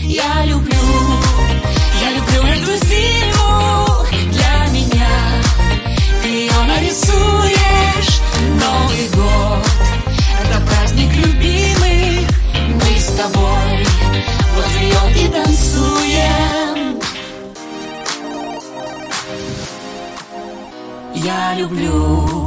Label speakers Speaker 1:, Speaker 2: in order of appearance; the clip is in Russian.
Speaker 1: Я люблю эту зиму. Для меня ты ее нарисуешь. Новый год — это праздник любимых. Мы с тобой возле елки танцуем. Я люблю